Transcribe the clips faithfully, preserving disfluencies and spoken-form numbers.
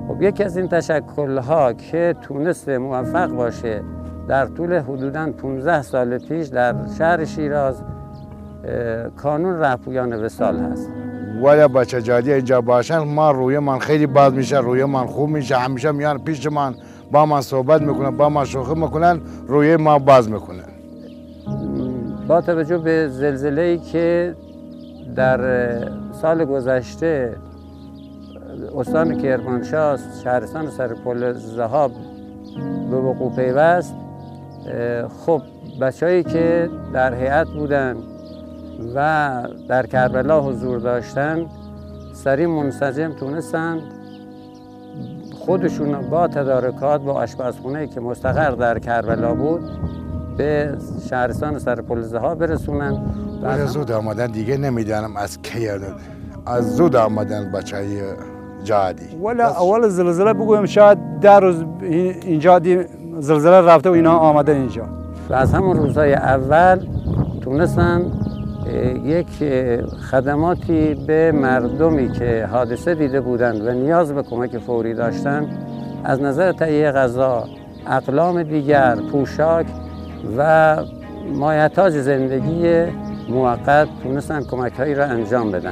خب یکی از این تشکل‌ها که تونست موفق باشه در طول حدوداً پانزده سال پیش در شهر شیراز کانون رهپویان وصال هست. ولی بچه جادی اینجا باشن ما روی من خیلی باز میشه، روی من خوب میشه، همیشه میان پیش من با من صحبت میکنن، با من شوخی میکنن، روی ما باز میکنن. با توجه به زلزله‌ای که در سال گذشته استان کرمانشاه شهرستان سرپل ذهاب به وقوع پیوست، خب بچه‌هایی که در هیئت بودن و در کربلا حضور داشتن سریع منسجم تونستن خودشون با تدارکات با آشپزخونه‌ای که مستقر در کربلا بود به شهرستان سرپل ذهاب برسونن. از زود آمدن دیگه نمیدانم از کی از زود آمدن بچهای جادی. ولی اول زلزله بگویم شاید در روز اینجا دی زلزله رفته و اینا آمدن اینجا و از همون روزهای اول تونستن یک خدماتی به مردمی که حادثه دیده بودند و نیاز به کمک فوری داشتن از نظر تهیه غذا، اقلام دیگر، پوشاک و مایحتاج زندگی موقت تونستن کمک‌هایی را انجام بدن.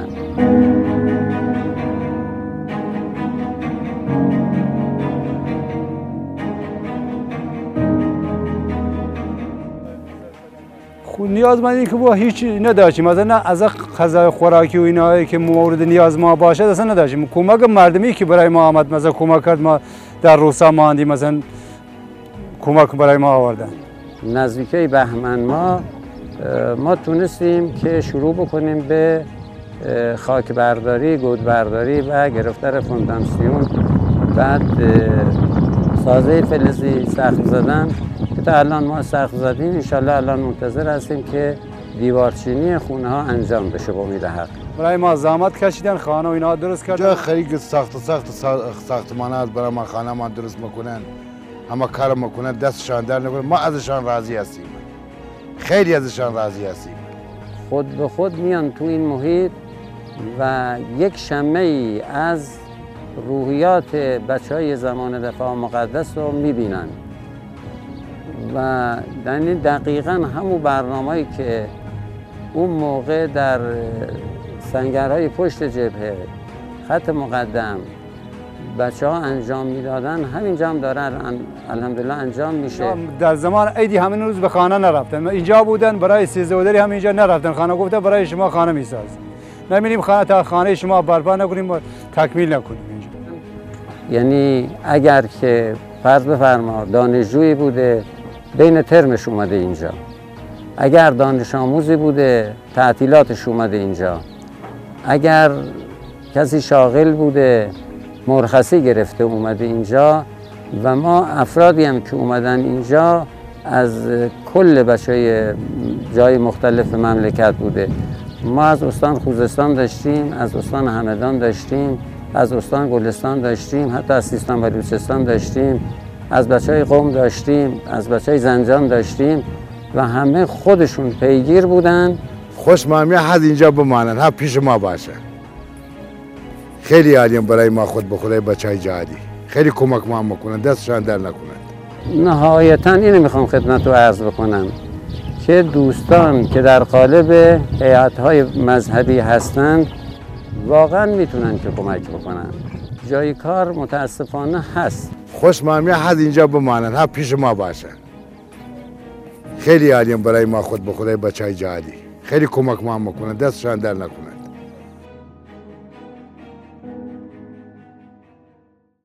خود نیازمندی که با هیچ نداشتیم، مثلا از غذای خوراکی و اینایی که مورد نیاز ما باشه اصلا نداشتیم. کمک مردمی که برای ما آمد، مثلا کمک کرد، ما در روستا ماندیم، مثلا کمک برای ما آوردن. نزدیکی بهمن ما ما تونستیم که شروع بکنیم به خاک برداری، گود برداری و گرفتن فونداسیون، بعد سازه فلزی سقف زدن که تا الان ما سقف زدیم. انشالله الان منتظر هستیم که دیوارچینی خونه ها انجام بشه با امید حق. برای ما زحمت کشیدن، خانه و اینا درست کردن. جا خیلی سخت سخت ساختمانات برای ما خانه ما درست میکنن، اما کار میکنن، دستشان در نکنن. ما ازشان راضی هستیم، خیلی ازشان راضی هستیم. خود به خود میان تو این محیط و یک شمه ای از روحیات بچه های زمان دفاع مقدس رو میبینن و یعنی دقیقاً همون برنامه‌ای که اون موقع در سنگرهای پشت جبهه خط مقدم بچه ها انجام میدادن، همینجا هم داره الحمدلله انجام میشه. در زمان عیدی همین روز به خانه نرفتن، اینجا بودن برای سیزده‌ودری هم اینجا نرفتن، خانه گفته برای شما خانه میساز، نمی‌بینیم خانه تا خانه شما برپا نکنیم و تکمیل نکنیم اینجا. یعنی اگر که فرض بفرما دانشجویی بوده بین ترمش اومده اینجا، اگر دانش آموزی بوده تعطیلاتش اومده اینجا، اگر کسی شاغل بوده مرخصی گرفته اومده اینجا، و ما افرادی هم که اومدن اینجا از کل بچه‌های جای مختلف مملکت بوده. ما از استان خوزستان داشتیم، از استان همدان داشتیم، از استان گلستان داشتیم، حتی از سیستان و بلوچستان داشتیم، از بچه‌های قم داشتیم، از بچه‌های زنجان داشتیم و همه خودشون پیگیر بودن. خوش مامیه هست اینجا بمانن، ها پیش ما باشه. خیلی عالیم برای ما خود به خدای بچه‌های جادی، خیلی کمک ما میکنن، دستشان در نکنن. نهایتاً اینو میخوام خدمت رو عرض بکنم که دوستان که در قالب هیئت‌های مذهبی هستند واقعاً میتونن که کمک بکنن. جای کار متاسفانه هست. خوش مامیه هست اینجا بمانن، ها پیش ما باشه. خیلی عالیم برای ما خود به خدای بچه‌های جادی، خیلی کمک ما میکنن، دستشان در نکنن.